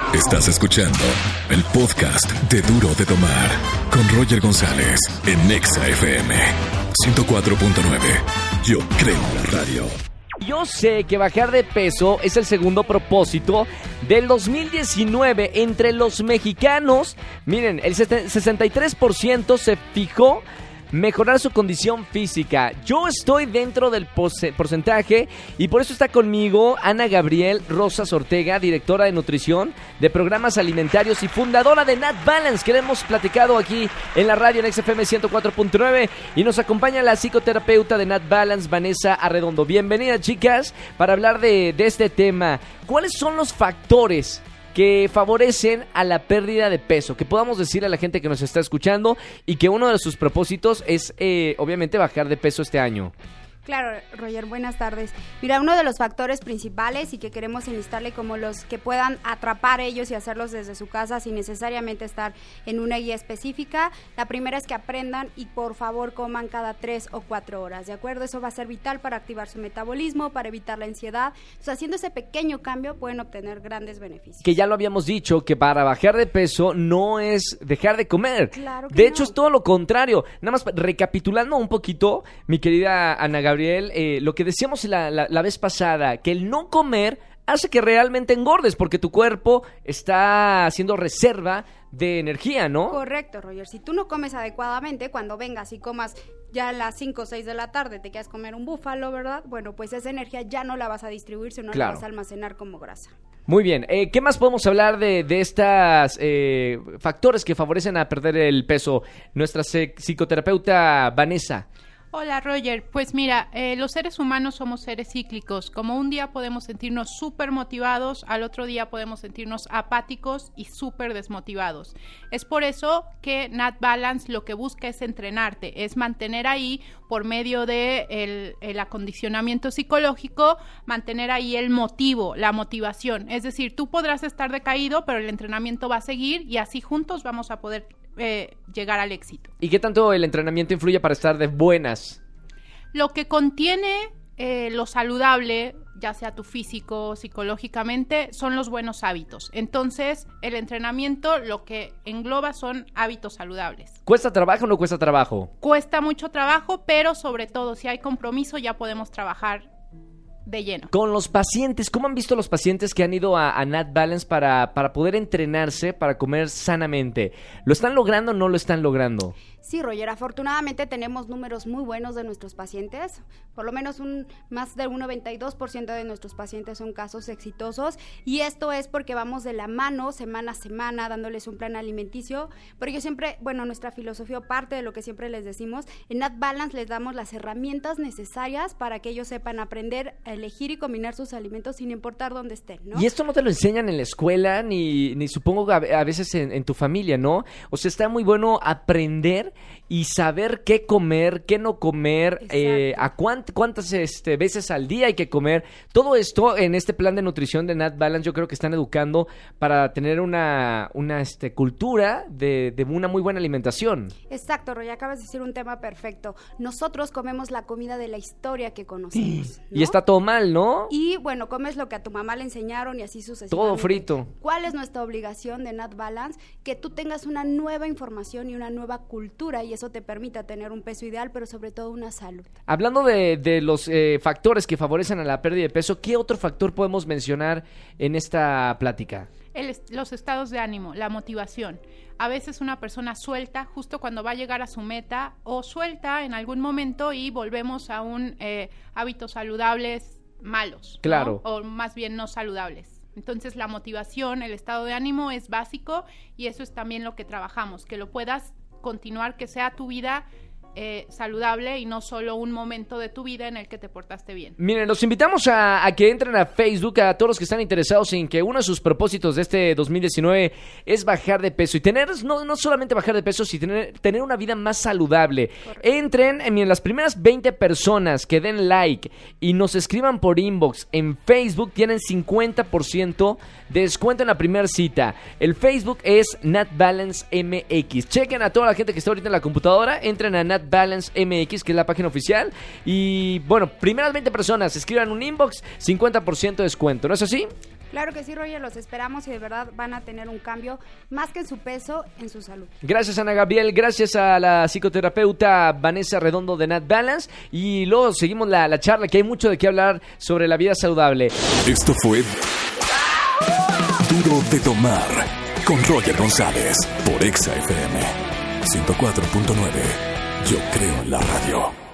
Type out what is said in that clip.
Estás escuchando el podcast de Duro de Tomar con Roger González en Nexa FM 104.9. Yo creo en la radio. Yo sé que bajar de peso es el segundo propósito del 2019 entre los mexicanos. Miren, el 63% se fijó mejorar su condición física. Yo estoy dentro del porcentaje y por eso está conmigo Ana Gabriel Rosas Ortega, directora de nutrición de programas alimentarios y fundadora de Nat Balance, que hemos platicado aquí en la radio en XFM 104.9, y nos acompaña la psicoterapeuta de Nat Balance, Vanessa Arredondo. Bienvenida, chicas, para hablar de este tema. ¿Cuáles son los factores que favorecen a la pérdida de peso? Que podamos decirle a la gente que nos está escuchando y que uno de sus propósitos es, obviamente, bajar de peso este año. Claro, Roger, buenas tardes. Mira, uno de los factores principales y que queremos enlistarle como los que puedan atrapar ellos y hacerlos desde su casa sin necesariamente estar en una guía específica. La primera es que aprendan y por favor coman cada 3 o 4 horas, ¿de acuerdo? Eso va a ser vital para activar su metabolismo, para evitar la ansiedad. Entonces, haciendo ese pequeño cambio pueden obtener grandes beneficios. Que ya lo habíamos dicho, que para bajar de peso no es dejar de comer. Claro que de no. hecho, es todo lo contrario. Nada más recapitulando un poquito, mi querida Ana Gabriel, lo que decíamos la vez pasada, que el no comer hace que realmente engordes, porque tu cuerpo está haciendo reserva de energía, ¿no? Correcto, Roger. Si tú no comes adecuadamente, cuando vengas y comas ya a las 5 o 6 de la tarde, te quieras comer un búfalo, ¿verdad? Bueno, pues esa energía ya no la vas a distribuir, sino Claro. la vas a almacenar como grasa. Muy bien. ¿Qué más podemos hablar de estas factores que favorecen a perder el peso? Nuestra psicoterapeuta Vanessa. Hola, Roger. Pues mira, los seres humanos somos seres cíclicos. Como un día podemos sentirnos súper motivados, al otro día podemos sentirnos apáticos y súper desmotivados. Es por eso que Nat Balance lo que busca es entrenarte, es mantener ahí, por medio de el acondicionamiento psicológico, mantener ahí el motivo, la motivación. Es decir, tú podrás estar decaído, pero el entrenamiento va a seguir y así juntos vamos a poder llegar al éxito. ¿Y qué tanto el entrenamiento influye para estar de buenas? Lo que contiene lo saludable, ya sea tu físico, psicológicamente, son los buenos hábitos. Entonces, el entrenamiento lo que engloba son hábitos saludables. ¿Cuesta trabajo o no cuesta trabajo? Cuesta mucho trabajo, pero sobre todo, si hay compromiso, ya podemos trabajar de lleno. Con los pacientes, ¿cómo han visto los pacientes que han ido a Nat Balance para poder entrenarse, para comer sanamente? ¿Lo están logrando o no lo están logrando? Sí, Roger, afortunadamente tenemos números muy buenos de nuestros pacientes, por lo menos más del 92% de nuestros pacientes son casos exitosos, y esto es porque vamos de la mano semana a semana dándoles un plan alimenticio, pero yo siempre, nuestra filosofía, parte de lo que siempre les decimos, en Nat Balance les damos las herramientas necesarias para que ellos sepan aprender a elegir y combinar sus alimentos sin importar dónde estén, ¿no? Y esto no te lo enseñan en la escuela, ni supongo a veces en tu familia, ¿no? O sea, está muy bueno aprender y saber qué comer, qué no comer, a cuántas veces al día hay que comer. Todo esto en este plan de nutrición de Nat Balance yo creo que están educando para tener una cultura de una muy buena alimentación. Exacto, Roy, acabas de decir un tema perfecto. Nosotros comemos la comida de la historia que conocemos, ¿no? Y está todo mal, ¿no? Y bueno, comes lo que a tu mamá le enseñaron y así sucesivamente. Todo frito. ¿Cuál es nuestra obligación de Nat Balance? Que tú tengas una nueva información y una nueva cultura, y eso te permita tener un peso ideal, pero sobre todo una salud. Hablando de los factores que favorecen a la pérdida de peso, ¿qué otro factor podemos mencionar en esta plática? Los estados de ánimo, la motivación. A veces una persona suelta justo cuando va a llegar a su meta, o suelta en algún momento y volvemos a hábitos saludables malos, claro, ¿no? O más bien no saludables. Entonces la motivación, el estado de ánimo es básico, y eso es también lo que trabajamos, que lo puedas continuar, que sea tu vida saludable y no solo un momento de tu vida en el que te portaste bien. Miren, los invitamos a que entren a Facebook, a todos los que están interesados en que uno de sus propósitos de este 2019 es bajar de peso y tener, no solamente bajar de peso, sino tener una vida más saludable. Correcto. Entren, miren, las primeras 20 personas que den like y nos escriban por inbox en Facebook tienen 50% de descuento en la primera cita. El Facebook es Nat Balance MX. Chequen a toda la gente que está ahorita en la computadora, entren a Nat Balance MX, que es la página oficial, y bueno, primeras 20 personas escriban un inbox, 50% de descuento, ¿no es así? Claro que sí, Roger, los esperamos y de verdad van a tener un cambio más que en su peso, en su salud. Gracias, Ana Gabriel, gracias a la psicoterapeuta Vanessa Redondo de Nat Balance, y luego seguimos la charla, que hay mucho de qué hablar sobre la vida saludable. Esto fue Duro de Tomar con Roger González por Exa FM 104.9. Yo creo en la radio.